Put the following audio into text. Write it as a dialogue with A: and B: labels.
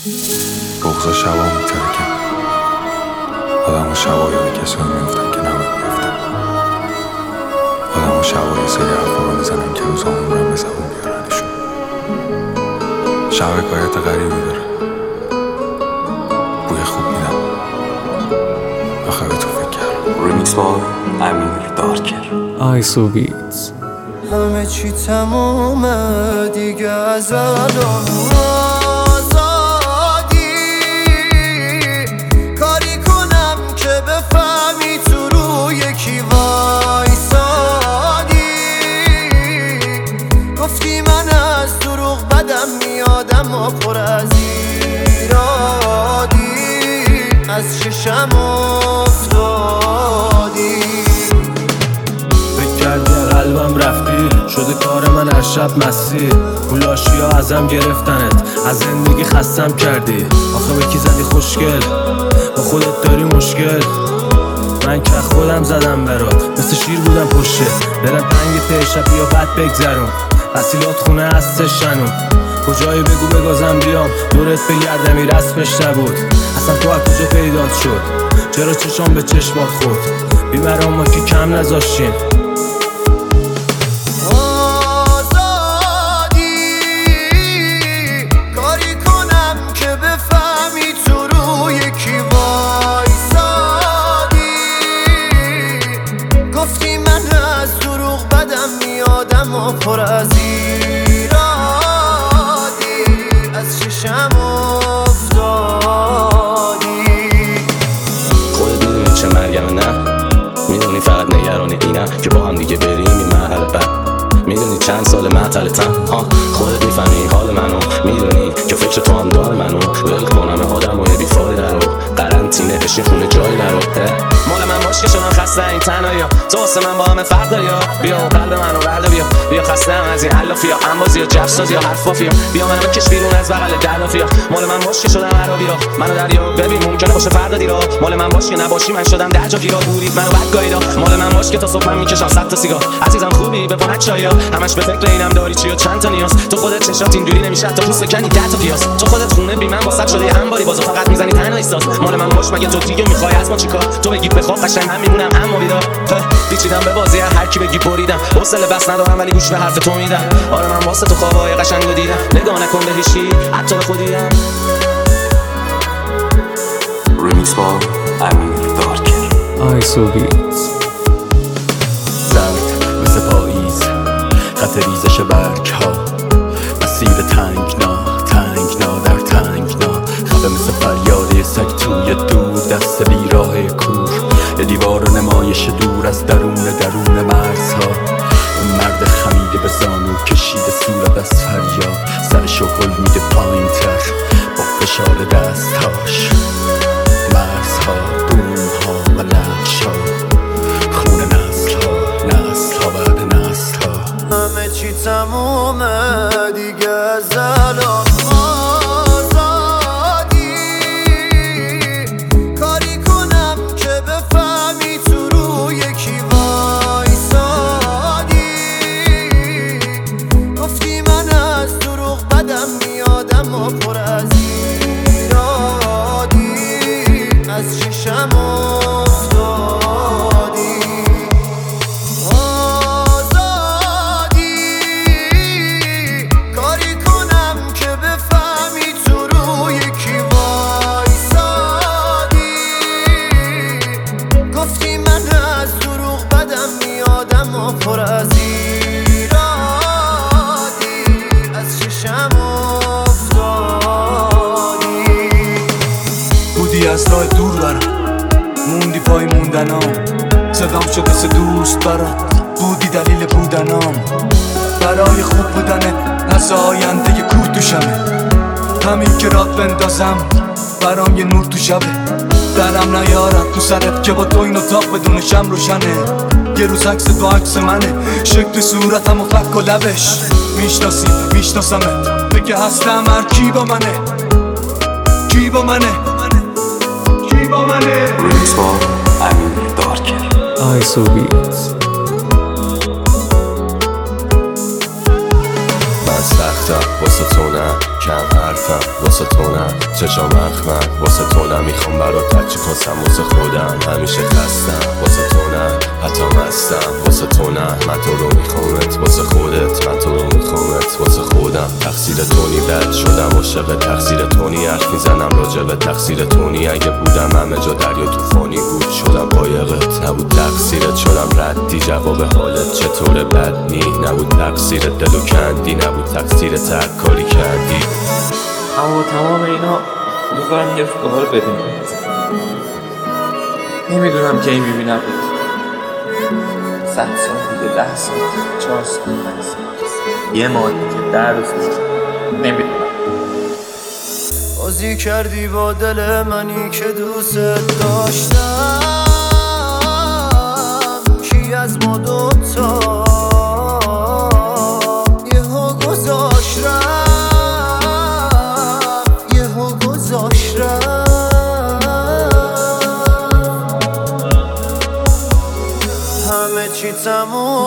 A: بغضا شبا میترکم آدم و شبا یاد کسایی میفتن که نباید بیفتن. آدم و شبا یه سری حرفا رو میزنن که روزامون رو به زبون بیارنشون. شب حکایت غریبی داره، بوی خوب میدم آخه به تو فکر کردم.
B: ریمیکس با امیر دارکر.
C: آیسو بیتز.
D: همه چی تمومه دیگه از الان آزادی. کاری کنم که بفهمی تو رو یکی وایسادی. گفتی من از دروغ بدم میادم و پر از ایرادی. از چشم افتادی،
E: قلبم رفتی شده کار من هر شب مسیر. گولاشی ها ازم گرفتنت، از زندگی خستم کردی. آخه به کی زدی خوشگل، با خودت داری مشکل. من که خودم زدم برات، مثل شیر بودم پشته. دلم تنگ ته شب یا بد بگذرون، وسیلات خونه هستش شنون. کجایی بگو بگازم بیام دورت بگردمی رسمش نبود. اصلا تو از کجا پیدات شد، چرا چشام به چشمات خورد. بیمرام ما که کم نذاشتیم.
D: پر از ایرادی، از چشم افتادی.
B: خودت میدونی چه مرگمه نه؟ میدونی فقط نگران اینم که با هم دیگه بریم این مرحله بعد. میدونی چند سال معطلتم خودت میفهمی حال منو. میدونی که فکر تو هم دار منو. ول کنم آدم و یه بیفایده رو قرنطینه بشین خونه جای نرو. مال من باش که شدم خسته این تنهایی ها. تو واسه من با همه فرق داری ها. بیا و قلب منو برده بیا خسته هم از این علافی ها. انبازی یا جفسازی یا حرفافی ها. بیا منو بکش بیرون از بغل دلافی ها. مال من باش که شدم عربی ها. منو دریا ببین ممکنه باشه فردا دیرا. مال من باش که نباشی من شدم درجا گیرا. بورید منو بد گاییدا. مال من باش که تا صبح من میکشم 100 تا سیگار. عزیزم خوبی بپنک چایا، همش به فکر اینم داری چی و چند تا نیاز. تو خودت چشات اینجوری نمیشه تا پوست کنی 10 تا پیاز. تو خودت خونه بی من واسط شده هم باری بازو فقط میزنی تنها ایستاز. مال من باش مگه تو دیگه میخوای از ما چیکار؟ تو بگی بخواب قشنگ من میمونم اما بیدار. پیچیدم به بازی هر کی بگی بریدم. حوصله بس ندارم ولی گوش به حرف تو میدم. آره من واسه تو خوابای قشنگو دیدم. نگاه نکن به هیچی حتی به خودیم. ریمیکس با امیر دارکر.
C: آیسو بیتز.
F: زرد مثل پاییز، خط ریزش برگ ها. مسیر تنگنا در تنگنا. خبه مثل فریاد سگ توی دور دست بیراه کور. یه دیوار نمایش دور از درون مرزها. اون مرد خمیده به زانو کشیده صورت از فریاد. سرشو هل میده پایین تر با فشار دستهاش. مرزها، بومها و لغشها، خون نسلها بعد نسلها.
D: همه چی تمومه دیگه از الان آزادی. کاری کنم که بفهمی تو رو یکی وایسادی. گفتی من از دروغ بدم میادم و پر از ایرادی. از چشم افتادی. کاری کنم که بفهمی تو رو یکی وایسادی. گفتی من از دروغ بدم میادم و پر از ایرادی. از چشم افتادی.
G: بودی از راه دور برم، موندی پای موندنام. صدام شد مثل دوست برات، بودی دلیل بودنام. برای خوب بودنت از آینده یه کوه تو شمه. همین که رات بندازم برام یه نور تو شبه. درم نیارد تو سرت که با تو این اتاق بدون شم روشنه. یه روز عکس تو عکس منه، شکل صورتم و فک و لبش. میشناسمت بگه هستم هر کی با منه. کی با منه.
B: ریمیکس با امیر دارکر.
C: آیسو بیتز.
H: من سختم واسه تو نه کم حرفم.
B: مخم واسه تو نه چشام مخمن واسه تو نه میخوام برات هرچی خواستم واسه خودم همیشه خستم واسه تو نه حتی مستم واسه تو نه من تو رو میخوامت واسه خودت من تو رو میخوامت واسه خودم تقصیر تونی بد شدم عاشق تقصیر تونی حرف میزنم راجع به تقصیر تونی اگه بودم همه جا دریا طوفانی بود شدم قایقت نبود تقصیرت شدم ردی جواب حالت چطوره بد نی نبود تقصیرت دلو کندی نبود تقصیرت هر کاری کردی
H: اما تمام اینا می‌کنم یه دوباره بدون نمیدونم که این میبینم 100 سال دیگه 10 سال 4 سال 5 سال یه ماه دیگه 10 روز نمیدونم
D: بازی کردی با دل منی که دوست داشتم کی از ما دوتا یهو گذاشت رفت یهو گذاشت رفت همه چی تموم